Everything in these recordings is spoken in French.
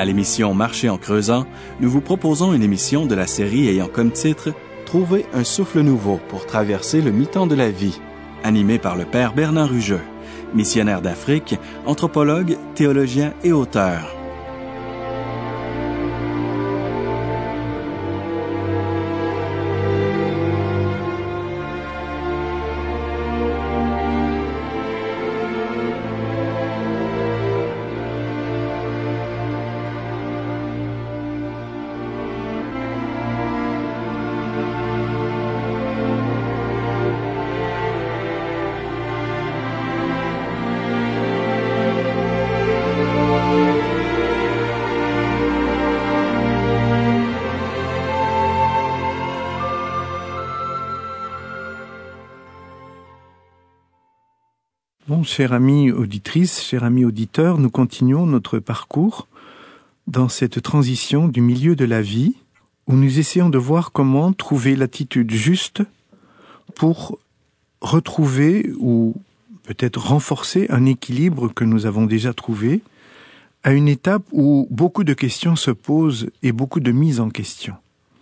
À l'émission Marcher en creusant, nous vous proposons une émission de la série ayant comme titre « Trouver un souffle nouveau pour traverser le mi-temps de la vie », animée par le père Bernard Rugeux, missionnaire d'Afrique, anthropologue, théologien et auteur. Bon, chère amie auditrice, chers amis auditeurs, nous continuons notre parcours dans cette transition du milieu de la vie où nous essayons de voir comment trouver l'attitude juste pour retrouver ou peut-être renforcer un équilibre que nous avons déjà trouvé à une étape où beaucoup de questions se posent et beaucoup de mises en question.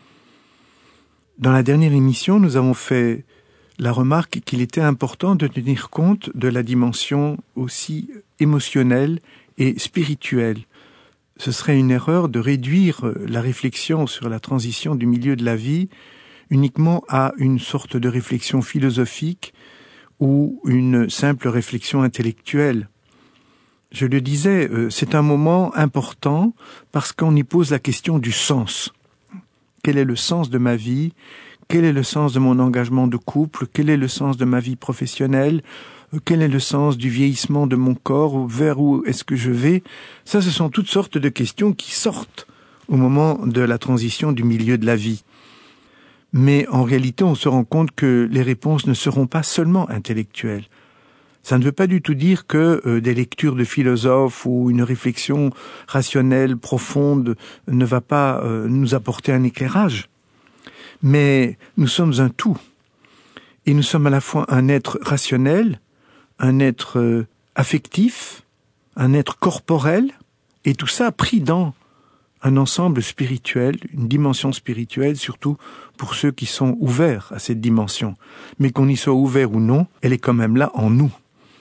Dans la dernière émission, nous avons fait la remarque qu'il était important de tenir compte de la dimension aussi émotionnelle et spirituelle. Ce serait une erreur de réduire la réflexion sur la transition du milieu de la vie uniquement à une sorte de réflexion philosophique ou une simple réflexion intellectuelle. Je le disais, c'est un moment important parce qu'on y pose la question du sens. Quel est le sens de ma vie ? Quel est le sens de mon engagement de couple? Quel est le sens de ma vie professionnelle? Quel est le sens du vieillissement de mon corps? Vers où est-ce que je vais? Ça, ce sont toutes sortes de questions qui sortent au moment de la transition du milieu de la vie. Mais en réalité, on se rend compte que les réponses ne seront pas seulement intellectuelles. Ça ne veut pas du tout dire que des lectures de philosophes ou une réflexion rationnelle, profonde, ne va pas nous apporter un éclairage. Mais nous sommes un tout. Et nous sommes à la fois un être rationnel, un être affectif, un être corporel, et tout ça pris dans un ensemble spirituel, une dimension spirituelle, surtout pour ceux qui sont ouverts à cette dimension. Mais qu'on y soit ouvert ou non, elle est quand même là en nous.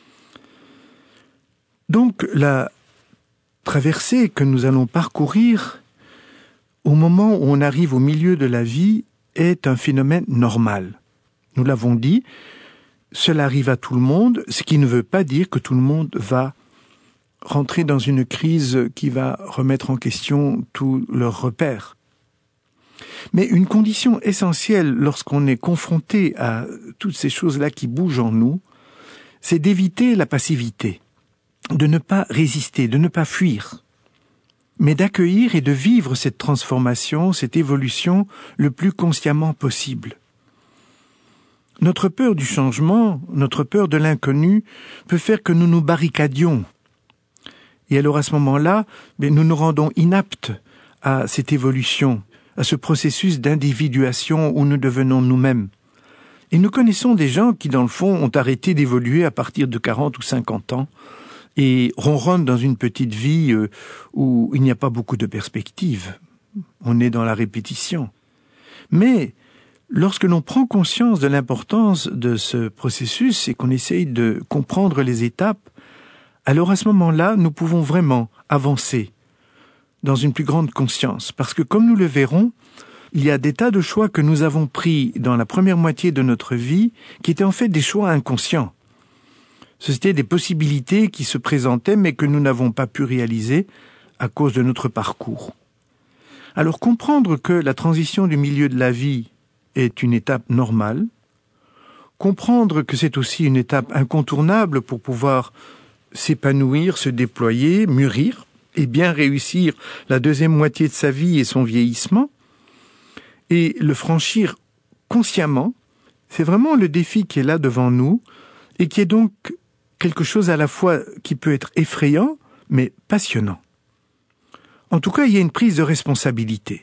Donc la traversée que nous allons parcourir, au moment où on arrive au milieu de la vie, est un phénomène normal. Nous l'avons dit, cela arrive à tout le monde, ce qui ne veut pas dire que tout le monde va rentrer dans une crise qui va remettre en question tous leurs repères. Mais une condition essentielle lorsqu'on est confronté à toutes ces choses-là qui bougent en nous, c'est d'éviter la passivité, de ne pas résister, de ne pas fuir, mais d'accueillir et de vivre cette transformation, cette évolution le plus consciemment possible. Notre peur du changement, notre peur de l'inconnu peut faire que nous nous barricadions. Et alors à ce moment-là, nous nous rendons inaptes à cette évolution, à ce processus d'individuation où nous devenons nous-mêmes. Et nous connaissons des gens qui, dans le fond, ont arrêté d'évoluer à partir de 40 ou 50 ans, et ronronne dans une petite vie où il n'y a pas beaucoup de perspectives. On est dans la répétition. Mais lorsque l'on prend conscience de l'importance de ce processus et qu'on essaye de comprendre les étapes, alors à ce moment-là, nous pouvons vraiment avancer dans une plus grande conscience. Parce que comme nous le verrons, il y a des tas de choix que nous avons pris dans la première moitié de notre vie qui étaient en fait des choix inconscients. C'étaient des possibilités qui se présentaient mais que nous n'avons pas pu réaliser à cause de notre parcours. Alors comprendre que la transition du milieu de la vie est une étape normale, comprendre que c'est aussi une étape incontournable pour pouvoir s'épanouir, se déployer, mûrir et bien réussir la deuxième moitié de sa vie et son vieillissement, et le franchir consciemment, c'est vraiment le défi qui est là devant nous et qui est donc quelque chose à la fois qui peut être effrayant, mais passionnant. En tout cas, il y a une prise de responsabilité.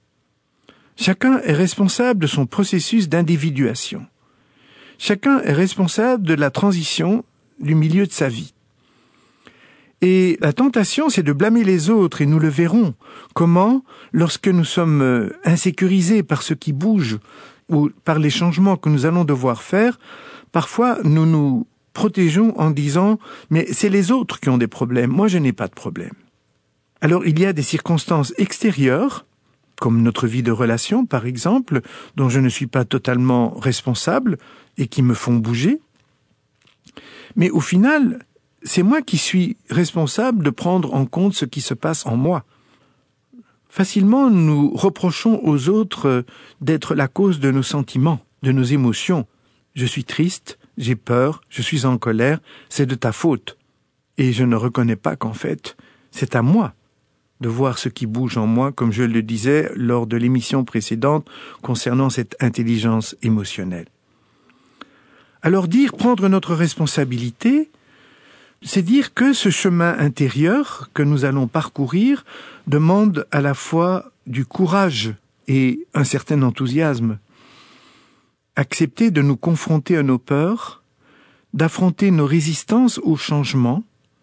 Chacun est responsable de son processus d'individuation. Chacun est responsable de la transition du milieu de sa vie. Et la tentation, c'est de blâmer les autres, et nous le verrons. Comment, lorsque nous sommes insécurisés par ce qui bouge, ou par les changements que nous allons devoir faire, parfois nous nous protégeons en disant « mais c'est les autres qui ont des problèmes, moi je n'ai pas de problème ». Alors il y a des circonstances extérieures, comme notre vie de relation par exemple, dont je ne suis pas totalement responsable et qui me font bouger. Mais au final, c'est moi qui suis responsable de prendre en compte ce qui se passe en moi. Facilement, nous reprochons aux autres d'être la cause de nos sentiments, de nos émotions. Je suis triste, j'ai peur, je suis en colère, c'est de ta faute. Et je ne reconnais pas qu'en fait, c'est à moi de voir ce qui bouge en moi, comme je le disais lors de l'émission précédente concernant cette intelligence émotionnelle. Alors prendre notre responsabilité, c'est dire que ce chemin intérieur que nous allons parcourir demande à la fois du courage et un certain enthousiasme. Accepter de nous confronter à nos peurs, d'affronter nos résistances au changement,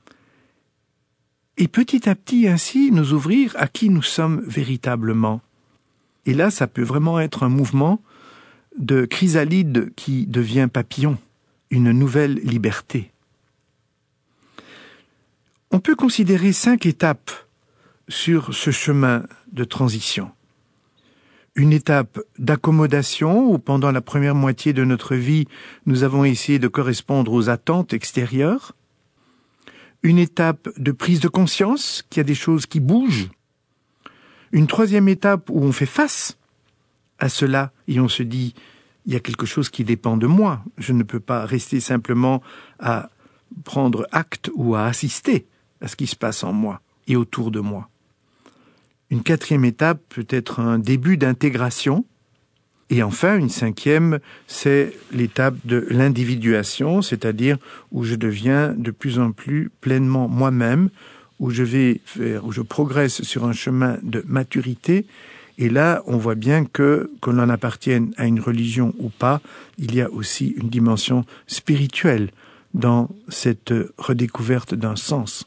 et petit à petit ainsi nous ouvrir à qui nous sommes véritablement. Et là, ça peut vraiment être un mouvement de chrysalide qui devient papillon, une nouvelle liberté. On peut considérer 5 étapes sur ce chemin de transition. Une étape d'accommodation où pendant la première moitié de notre vie, nous avons essayé de correspondre aux attentes extérieures. Une étape de prise de conscience qu'il y a des choses qui bougent. Une 3e étape où on fait face à cela et on se dit « il y a quelque chose qui dépend de moi, je ne peux pas rester simplement à prendre acte ou à assister à ce qui se passe en moi et autour de moi ». Une 4e étape peut être un début d'intégration. Et enfin, une 5e, c'est l'étape de l'individuation, c'est-à-dire où je deviens de plus en plus pleinement moi-même, où je progresse sur un chemin de maturité. Et là, on voit bien que l'on appartienne à une religion ou pas, il y a aussi une dimension spirituelle dans cette redécouverte d'un sens.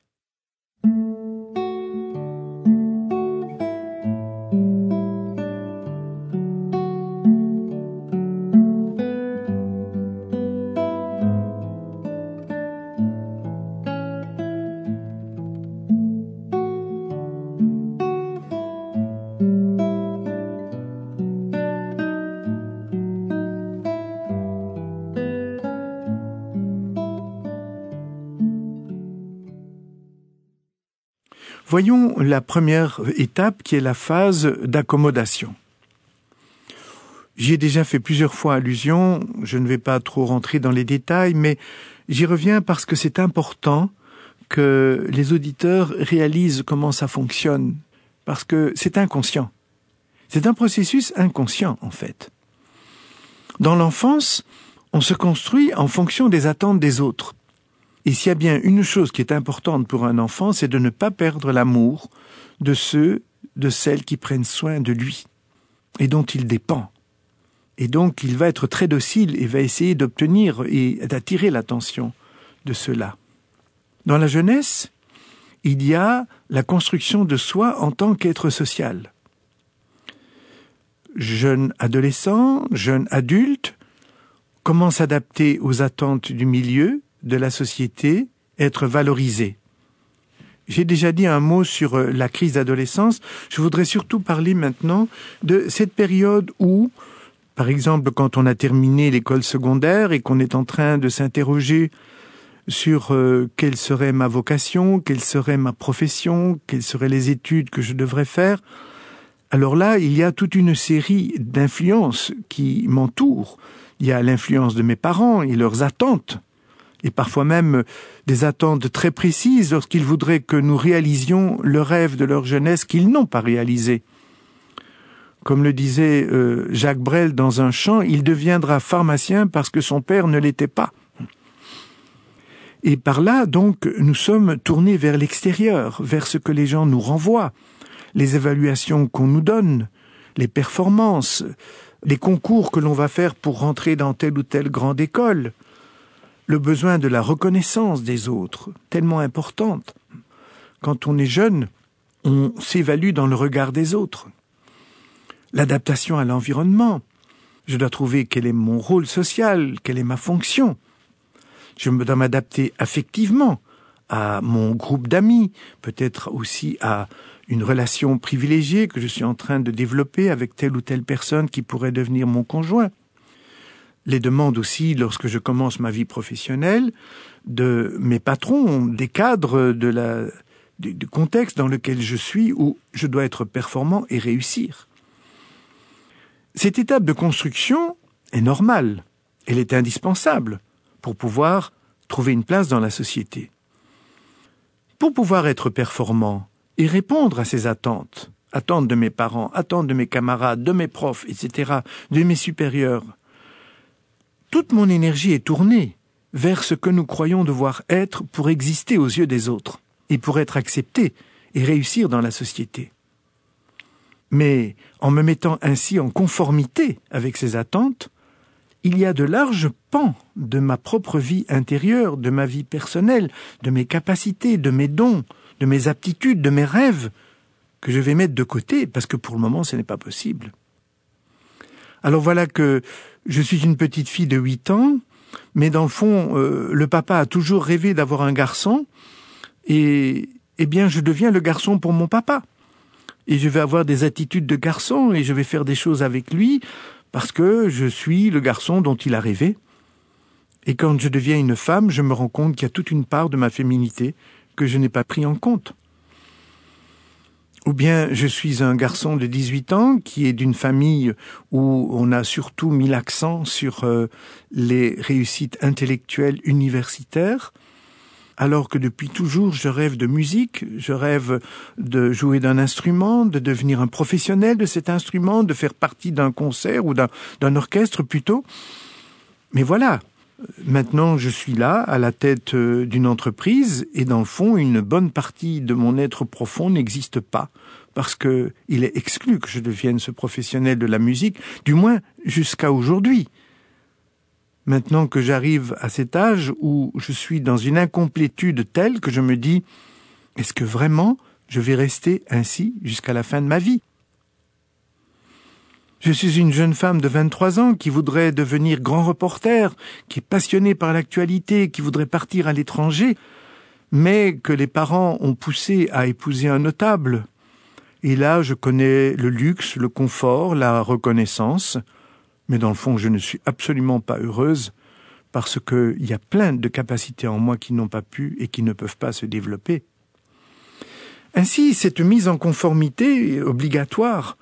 Voyons la première étape qui est la phase d'accommodation. J'y ai déjà fait plusieurs fois allusion, je ne vais pas trop rentrer dans les détails, mais j'y reviens parce que c'est important que les auditeurs réalisent comment ça fonctionne, parce que c'est inconscient. C'est un processus inconscient, en fait. Dans l'enfance, on se construit en fonction des attentes des autres. Et s'il y a bien une chose qui est importante pour un enfant, c'est de ne pas perdre l'amour de celles qui prennent soin de lui et dont il dépend. Et donc, il va être très docile et va essayer d'obtenir et d'attirer l'attention de ceux-là. Dans la jeunesse, il y a la construction de soi en tant qu'être social. Jeune adolescent, jeune adulte, comment s'adapter aux attentes du milieu, de la société, être valorisé. J'ai déjà dit un mot sur la crise d'adolescence. Je voudrais surtout parler maintenant de cette période où, par exemple, quand on a terminé l'école secondaire et qu'on est en train de s'interroger sur quelle serait ma vocation, quelle serait ma profession, quelles seraient les études que je devrais faire, alors là, il y a toute une série d'influences qui m'entourent. Il y a l'influence de mes parents et leurs attentes, et parfois même des attentes très précises lorsqu'ils voudraient que nous réalisions le rêve de leur jeunesse qu'ils n'ont pas réalisé. Comme le disait Jacques Brel dans un chant, il deviendra pharmacien parce que son père ne l'était pas. Et par là, donc, nous sommes tournés vers l'extérieur, vers ce que les gens nous renvoient, les évaluations qu'on nous donne, les performances, les concours que l'on va faire pour rentrer dans telle ou telle grande école, le besoin de la reconnaissance des autres, tellement importante. Quand on est jeune, on s'évalue dans le regard des autres. L'adaptation à l'environnement. Je dois trouver quel est mon rôle social, quelle est ma fonction. Je dois m'adapter affectivement à mon groupe d'amis, peut-être aussi à une relation privilégiée que je suis en train de développer avec telle ou telle personne qui pourrait devenir mon conjoint. Les demandes aussi, lorsque je commence ma vie professionnelle, de mes patrons, des cadres, du contexte dans lequel je suis, où je dois être performant et réussir. Cette étape de construction est normale, elle est indispensable pour pouvoir trouver une place dans la société. Pour pouvoir être performant et répondre à ces attentes de mes parents, attentes de mes camarades, de mes profs, etc., de mes supérieurs, toute mon énergie est tournée vers ce que nous croyons devoir être pour exister aux yeux des autres et pour être acceptés et réussir dans la société. Mais en me mettant ainsi en conformité avec ces attentes, il y a de larges pans de ma propre vie intérieure, de ma vie personnelle, de mes capacités, de mes dons, de mes aptitudes, de mes rêves, que je vais mettre de côté parce que pour le moment ce n'est pas possible. Alors voilà que je suis une petite fille de 8 ans, mais dans le fond, le papa a toujours rêvé d'avoir un garçon, et bien je deviens le garçon pour mon papa. Et je vais avoir des attitudes de garçon, et je vais faire des choses avec lui, parce que je suis le garçon dont il a rêvé. Et quand je deviens une femme, je me rends compte qu'il y a toute une part de ma féminité que je n'ai pas pris en compte. Ou bien je suis un garçon de 18 ans qui est d'une famille où on a surtout mis l'accent sur les réussites intellectuelles universitaires, alors que depuis toujours je rêve de musique, je rêve de jouer d'un instrument, de devenir un professionnel de cet instrument, de faire partie d'un concert ou d'un orchestre plutôt. Mais voilà, maintenant je suis là, à la tête d'une entreprise, et dans le fond, une bonne partie de mon être profond n'existe pas, parce que il est exclu que je devienne ce professionnel de la musique, du moins jusqu'à aujourd'hui. Maintenant que j'arrive à cet âge où je suis dans une incomplétude telle que je me dis, est-ce que vraiment je vais rester ainsi jusqu'à la fin de ma vie ? Je suis une jeune femme de 23 ans qui voudrait devenir grand reporter, qui est passionnée par l'actualité, qui voudrait partir à l'étranger, mais que les parents ont poussé à épouser un notable. Et là, je connais le luxe, le confort, la reconnaissance, mais dans le fond, je ne suis absolument pas heureuse parce qu'il y a plein de capacités en moi qui n'ont pas pu et qui ne peuvent pas se développer. Ainsi, cette mise en conformité obligatoire,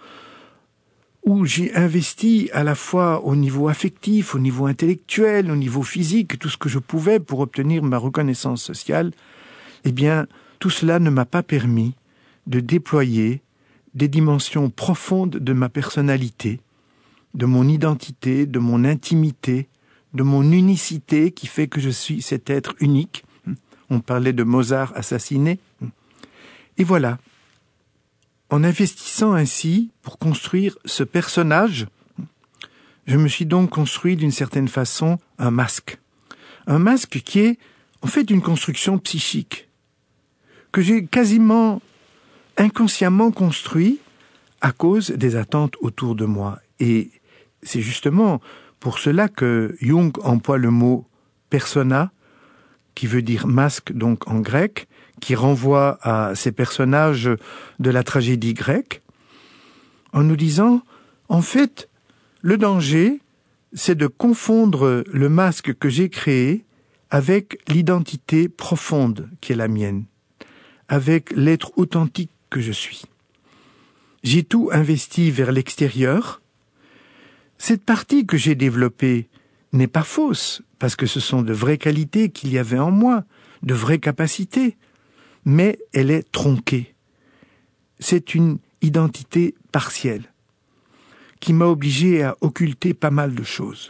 où j'ai investi à la fois au niveau affectif, au niveau intellectuel, au niveau physique, tout ce que je pouvais pour obtenir ma reconnaissance sociale, eh bien, tout cela ne m'a pas permis de déployer des dimensions profondes de ma personnalité, de mon identité, de mon intimité, de mon unicité qui fait que je suis cet être unique. On parlait de Mozart assassiné. Et voilà. En investissant ainsi pour construire ce personnage, je me suis donc construit d'une certaine façon un masque. Un masque qui est en fait une construction psychique, que j'ai quasiment inconsciemment construit à cause des attentes autour de moi. Et c'est justement pour cela que Jung emploie le mot persona, qui veut dire masque donc en grec, qui renvoie à ces personnages de la tragédie grecque, en nous disant, en fait, le danger, c'est de confondre le masque que j'ai créé avec l'identité profonde qui est la mienne, avec l'être authentique que je suis. J'ai tout investi vers l'extérieur. Cette partie que j'ai développée n'est pas fausse, parce que ce sont de vraies qualités qu'il y avait en moi, de vraies capacités, mais elle est tronquée. C'est une identité partielle, qui m'a obligé à occulter pas mal de choses.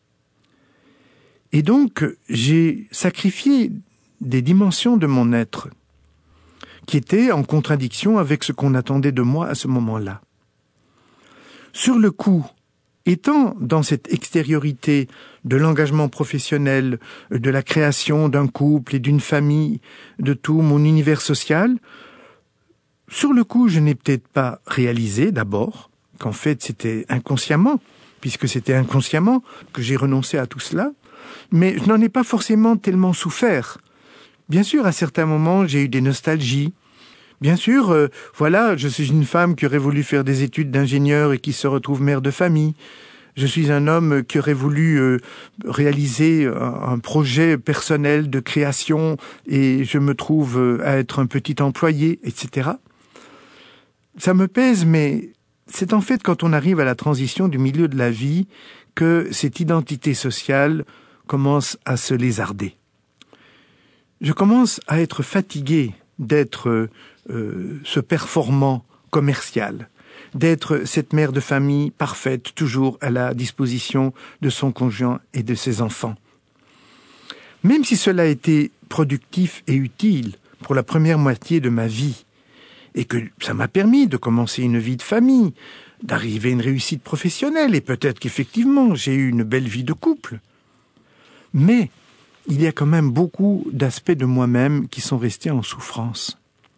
Et donc, j'ai sacrifié des dimensions de mon être, qui étaient en contradiction avec ce qu'on attendait de moi à ce moment-là. Sur le coup, Étant dans cette extériorité de l'engagement professionnel, de la création d'un couple et d'une famille, de tout mon univers social, sur le coup, je n'ai peut-être pas réalisé d'abord qu'en fait c'était inconsciemment, puisque c'était inconsciemment que j'ai renoncé à tout cela, mais je n'en ai pas forcément tellement souffert. Bien sûr, à certains moments, j'ai eu des nostalgies. Bien sûr, voilà, je suis une femme qui aurait voulu faire des études d'ingénieur et qui se retrouve mère de famille. Je suis un homme qui aurait voulu réaliser un projet personnel de création et je me trouve à être un petit employé, etc. Ça me pèse, mais c'est en fait quand on arrive à la transition du milieu de la vie que cette identité sociale commence à se lézarder. Je commence à être fatigué d'être ce performant commercial, d'être cette mère de famille parfaite, toujours à la disposition de son conjoint et de ses enfants. Même si cela a été productif et utile pour la première moitié de ma vie, et que ça m'a permis de commencer une vie de famille, d'arriver à une réussite professionnelle, et peut-être qu'effectivement j'ai eu une belle vie de couple. Mais il y a quand même beaucoup d'aspects de moi-même qui sont restés en souffrance.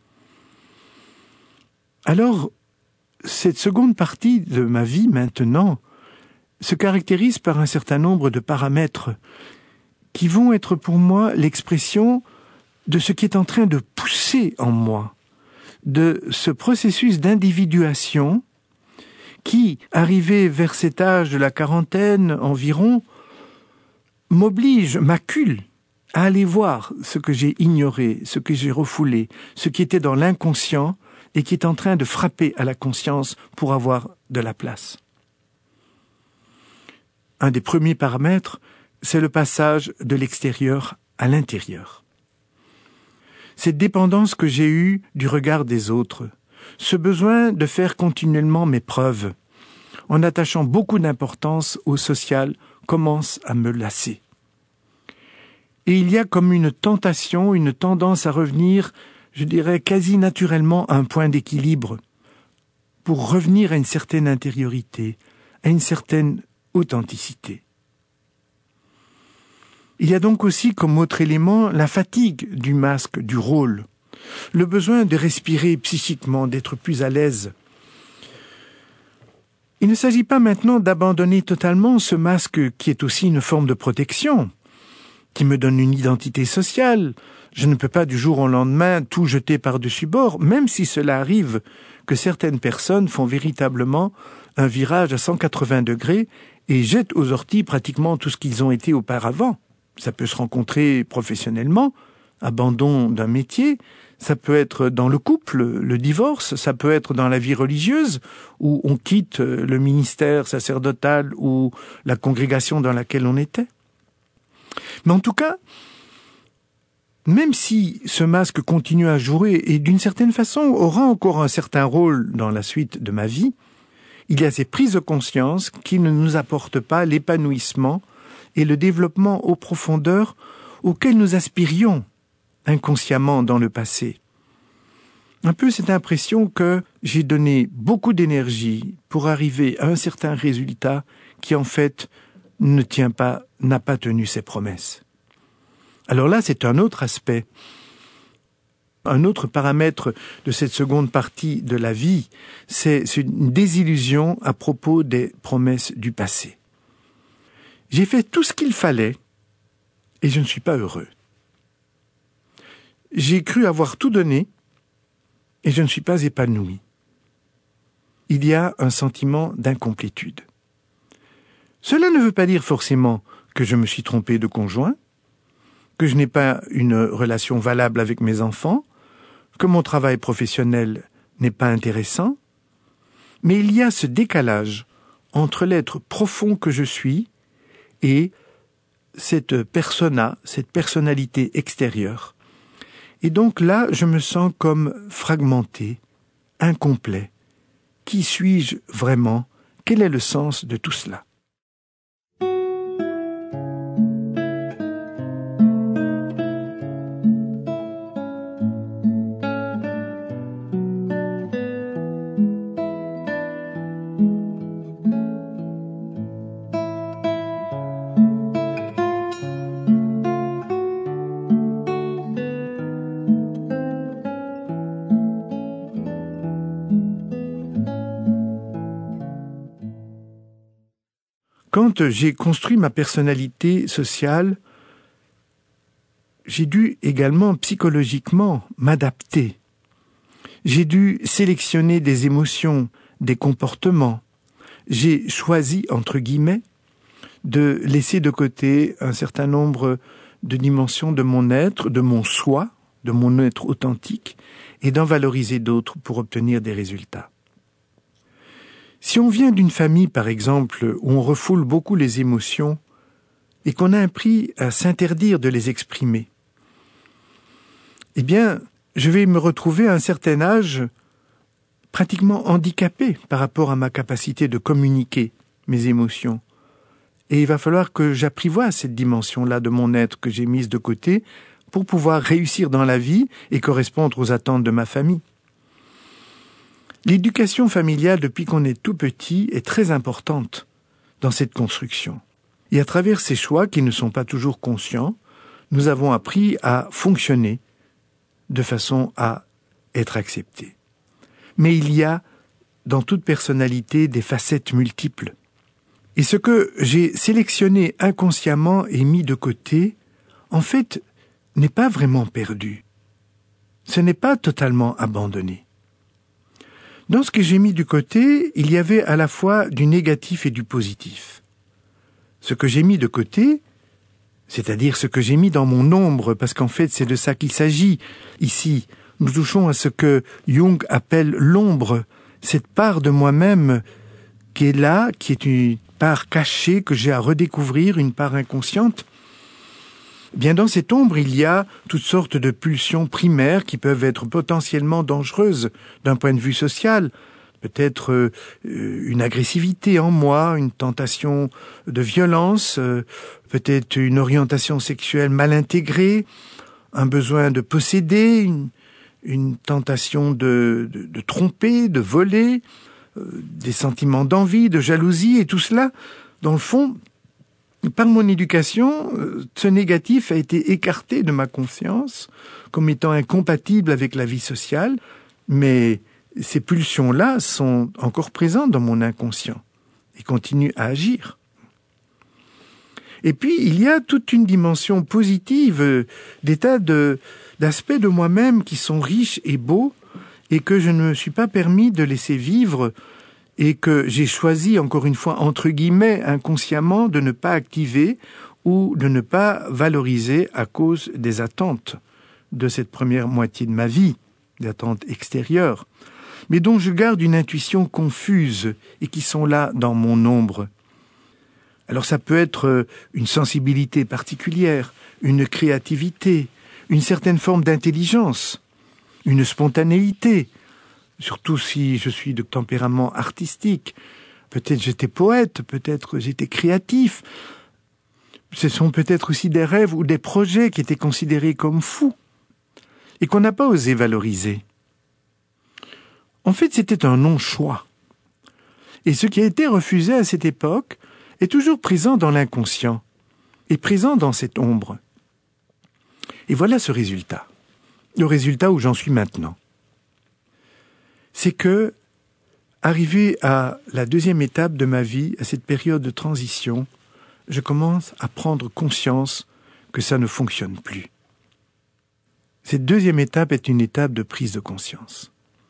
Alors, cette seconde partie de ma vie maintenant se caractérise par un certain nombre de paramètres qui vont être pour moi l'expression de ce qui est en train de pousser en moi, de ce processus d'individuation qui, arrivé vers cet âge de la quarantaine environ, m'oblige, m'accule à aller voir ce que j'ai ignoré, ce que j'ai refoulé, ce qui était dans l'inconscient et qui est en train de frapper à la conscience pour avoir de la place. Un des premiers paramètres, c'est le passage de l'extérieur à l'intérieur. Cette dépendance que j'ai eue du regard des autres, ce besoin de faire continuellement mes preuves, en attachant beaucoup d'importance au social, commence à me lasser. Et il y a comme une tentation, une tendance à revenir, je dirais quasi naturellement, à un point d'équilibre, pour revenir à une certaine intériorité, à une certaine authenticité. Il y a donc aussi comme autre élément la fatigue du masque, du rôle, le besoin de respirer psychiquement, d'être plus à l'aise. Il ne s'agit pas maintenant d'abandonner totalement ce masque qui est aussi une forme de protection, qui me donne une identité sociale. Je ne peux pas du jour au lendemain tout jeter par-dessus bord, même si cela arrive que certaines personnes font véritablement un virage à 180 degrés et jettent aux orties pratiquement tout ce qu'ils ont été auparavant. Ça peut se rencontrer professionnellement, abandon d'un métier, ça peut être dans le couple, le divorce, ça peut être dans la vie religieuse, où on quitte le ministère sacerdotal ou la congrégation dans laquelle on était. Mais en tout cas, même si ce masque continue à jouer et d'une certaine façon aura encore un certain rôle dans la suite de ma vie, il y a ces prises de conscience qui ne nous apportent pas l'épanouissement et le développement aux profondeurs auxquelles nous aspirions inconsciemment dans le passé. Un peu cette impression que j'ai donné beaucoup d'énergie pour arriver à un certain résultat qui en fait ne tient pas, n'a pas tenu ses promesses. Alors là, c'est un autre aspect, un autre paramètre de cette seconde partie de la vie, c'est une désillusion à propos des promesses du passé. J'ai fait tout ce qu'il fallait et je ne suis pas heureux. J'ai cru avoir tout donné et je ne suis pas épanoui. Il y a un sentiment d'incomplétude. Cela ne veut pas dire forcément que je me suis trompé de conjoint, que je n'ai pas une relation valable avec mes enfants, que mon travail professionnel n'est pas intéressant, mais il y a ce décalage entre l'être profond que je suis et cette persona, cette personnalité extérieure. Et donc là, je me sens comme fragmenté, incomplet. Qui suis-je vraiment? Quel est le sens de tout cela? Quand j'ai construit ma personnalité sociale, j'ai dû également psychologiquement m'adapter. J'ai dû sélectionner des émotions, des comportements. J'ai choisi, entre guillemets, de laisser de côté un certain nombre de dimensions de mon être, de mon soi, de mon être authentique, et d'en valoriser d'autres pour obtenir des résultats. Si on vient d'une famille, par exemple, où on refoule beaucoup les émotions et qu'on a appris à s'interdire de les exprimer, eh bien, je vais me retrouver à un certain âge pratiquement handicapé par rapport à ma capacité de communiquer mes émotions. Et il va falloir que j'apprivoise cette dimension-là de mon être que j'ai mise de côté pour pouvoir réussir dans la vie et correspondre aux attentes de ma famille. L'éducation familiale, depuis qu'on est tout petit, est très importante dans cette construction. Et à travers ces choix, qui ne sont pas toujours conscients, nous avons appris à fonctionner de façon à être acceptés. Mais il y a, dans toute personnalité, des facettes multiples. Et ce que j'ai sélectionné inconsciemment et mis de côté, en fait, n'est pas vraiment perdu. Ce n'est pas totalement abandonné. Dans ce que j'ai mis de côté, il y avait à la fois du négatif et du positif. Ce que j'ai mis de côté, c'est-à-dire ce que j'ai mis dans mon ombre, parce qu'en fait c'est de ça qu'il s'agit. Ici, nous touchons à ce que Jung appelle l'ombre, cette part de moi-même qui est là, qui est une part cachée que j'ai à redécouvrir, une part inconsciente. Bien, dans cette ombre, il y a toutes sortes de pulsions primaires qui peuvent être potentiellement dangereuses d'un point de vue social. Peut-être une agressivité en moi, une tentation de violence, peut-être une orientation sexuelle mal intégrée, un besoin de posséder, une tentation de tromper, de voler, des sentiments d'envie, de jalousie, et tout cela, dans le fond, par mon éducation, ce négatif a été écarté de ma conscience comme étant incompatible avec la vie sociale, mais ces pulsions-là sont encore présentes dans mon inconscient et continuent à agir. Et puis, il y a toute une dimension positive, des tas d'aspects de moi-même qui sont riches et beaux et que je ne me suis pas permis de laisser vivre et que j'ai choisi, encore une fois, entre guillemets, inconsciemment, de ne pas activer ou de ne pas valoriser à cause des attentes de cette première moitié de ma vie, des attentes extérieures, mais dont je garde une intuition confuse et qui sont là dans mon ombre. Alors ça peut être une sensibilité particulière, une créativité, une certaine forme d'intelligence, une spontanéité, surtout si je suis de tempérament artistique. Peut-être j'étais poète, peut-être j'étais créatif. Ce sont peut-être aussi des rêves ou des projets qui étaient considérés comme fous et qu'on n'a pas osé valoriser. En fait, c'était un non-choix. Et ce qui a été refusé à cette époque est toujours présent dans l'inconscient et présent dans cette ombre. Et voilà ce résultat. Le résultat où j'en suis maintenant. C'est que, arrivé à la deuxième étape de ma vie, à cette période de transition, je commence à prendre conscience que ça ne fonctionne plus. Cette deuxième étape est une étape de prise de conscience.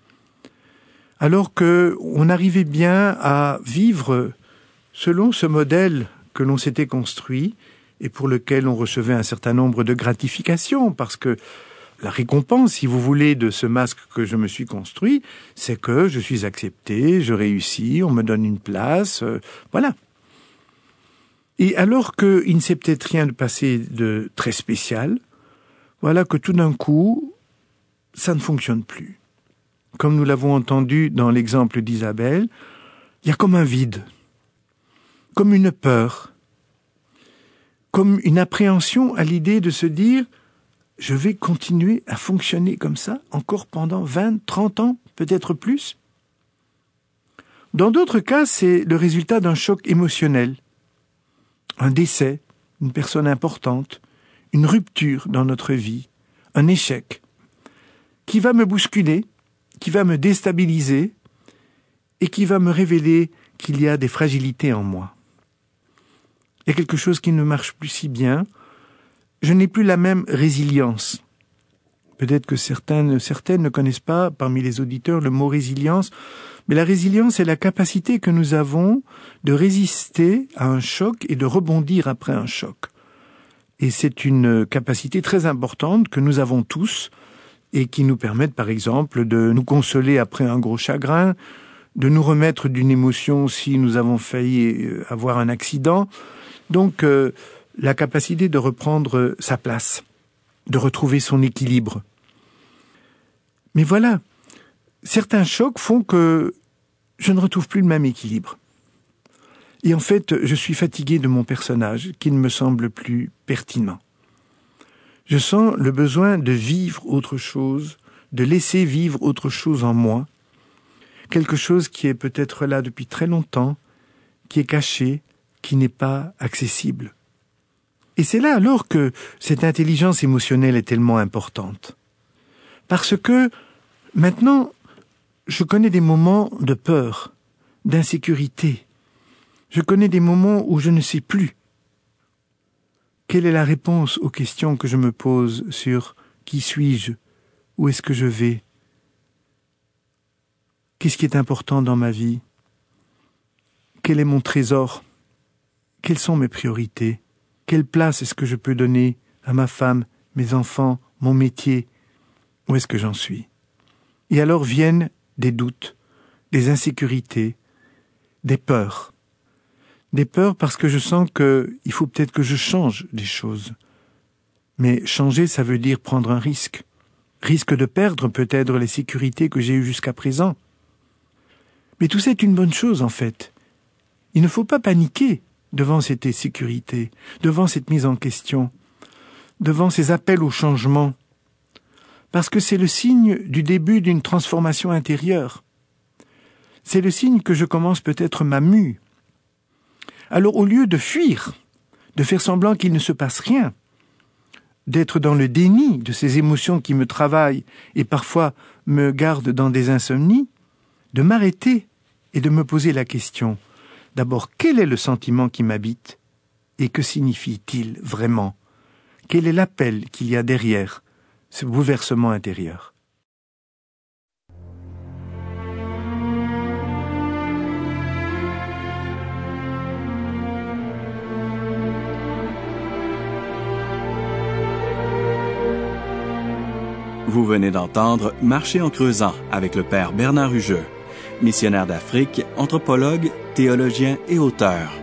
Alors que on arrivait bien à vivre selon ce modèle que l'on s'était construit et pour lequel on recevait un certain nombre de gratifications, parce que la récompense, si vous voulez, de ce masque que je me suis construit, c'est que je suis accepté, je réussis, on me donne une place, voilà. Et alors qu'il ne s'est peut-être rien passé de très spécial, voilà que tout d'un coup, ça ne fonctionne plus. Comme nous l'avons entendu dans l'exemple d'Isabelle, il y a comme un vide, comme une peur, comme une appréhension à l'idée de se dire « je vais continuer à fonctionner comme ça encore pendant 20, 30 ans, peut-être plus ». Dans d'autres cas, c'est le résultat d'un choc émotionnel, un décès, une personne importante, une rupture dans notre vie, un échec, qui va me bousculer, qui va me déstabiliser et qui va me révéler qu'il y a des fragilités en moi. Il y a quelque chose qui ne marche plus si bien. Je n'ai plus la même résilience. Peut-être que certaines ne connaissent pas, parmi les auditeurs, le mot résilience, mais la résilience est la capacité que nous avons de résister à un choc et de rebondir après un choc. Et c'est une capacité très importante que nous avons tous et qui nous permettent, par exemple, de nous consoler après un gros chagrin, de nous remettre d'une émotion si nous avons failli avoir un accident. Donc, la capacité de reprendre sa place, de retrouver son équilibre. Mais voilà, certains chocs font que je ne retrouve plus le même équilibre. Et en fait, je suis fatigué de mon personnage, qui ne me semble plus pertinent. Je sens le besoin de vivre autre chose, de laisser vivre autre chose en moi, quelque chose qui est peut-être là depuis très longtemps, qui est caché, qui n'est pas accessible. Et c'est là alors que cette intelligence émotionnelle est tellement importante. Parce que maintenant, je connais des moments de peur, d'insécurité. Je connais des moments où je ne sais plus. Quelle est la réponse aux questions que je me pose sur qui suis-je, où est-ce que je vais, qu'est-ce qui est important dans ma vie, quel est mon trésor, quelles sont mes priorités, quelle place est-ce que je peux donner à ma femme, mes enfants, mon métier, où est-ce que j'en suis. Et alors viennent des doutes, des insécurités, des peurs. Des peurs parce que je sens qu'il faut peut-être que je change des choses. Mais changer, ça veut dire prendre un risque. Risque de perdre peut-être les sécurités que j'ai eues jusqu'à présent. Mais tout ça est une bonne chose en fait. Il ne faut pas paniquer devant cette insécurité, devant cette mise en question, devant ces appels au changement. Parce que c'est le signe du début d'une transformation intérieure. C'est le signe que je commence peut-être ma mue. Alors au lieu de fuir, de faire semblant qu'il ne se passe rien, d'être dans le déni de ces émotions qui me travaillent et parfois me gardent dans des insomnies, de m'arrêter et de me poser la question, d'abord, quel est le sentiment qui m'habite et que signifie-t-il vraiment? Quel est l'appel qu'il y a derrière ce bouleversement intérieur? Vous venez d'entendre Marcher en creusant avec le père Bernard Hugeux, missionnaire d'Afrique, anthropologue, théologien et auteur.